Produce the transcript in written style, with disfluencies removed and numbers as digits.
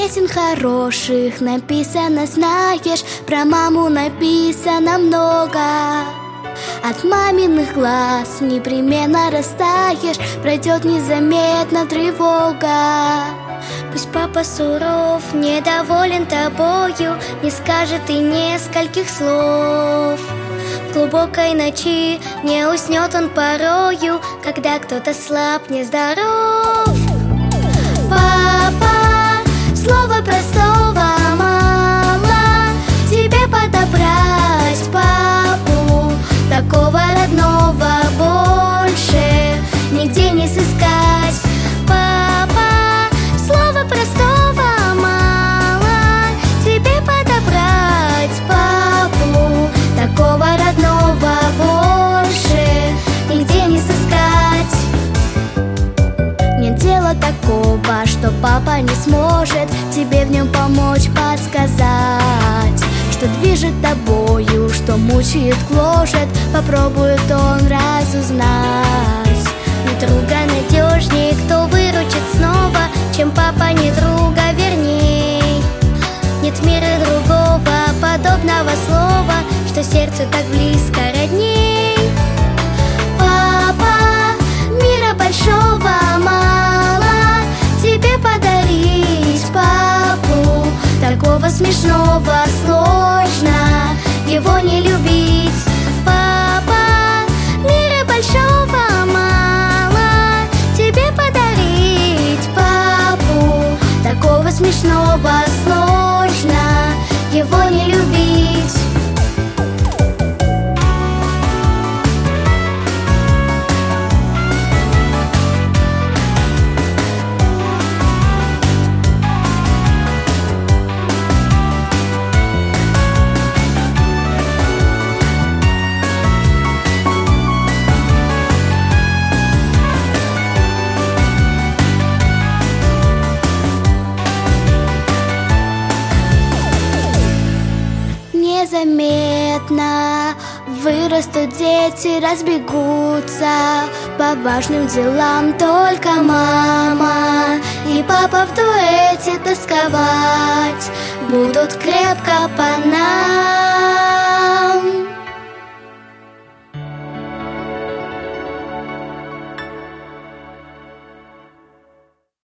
Песен хороших написано, знаешь, про маму написано много. От маминых глаз непременно растаешь, пройдет незаметно тревога. Пусть папа суров, недоволен тобою, не скажет и нескольких слов. В глубокой ночи не уснет он порою, когда кто-то слаб, нездоров. Папа, слова простого мало, тебе подобрать папу, такого родного больше нигде не сыскать. Папа, слова простого мало, тебе подобрать папу, такого родного больше нигде не сыскать. Нет дела такого, что папа не сможет тебе в нем помочь, подсказать, что движет тобою, что мучает, гложет, попробует он разузнать. Нет друга надежней, кто выручит снова, чем папа, не друга верней. Нет в мире другого подобного слова, что сердцу так близко родней. Папа, мира большого мало, тебе подарить папу, такого смешного сложно его не любить. Папа, мира большого мало, тебе подарить папу, такого смешного сложно его не любить. Незаметно вырастут дети, разбегутся по важным делам. Только мама и папа в дуэте тосковать будут крепко по нам.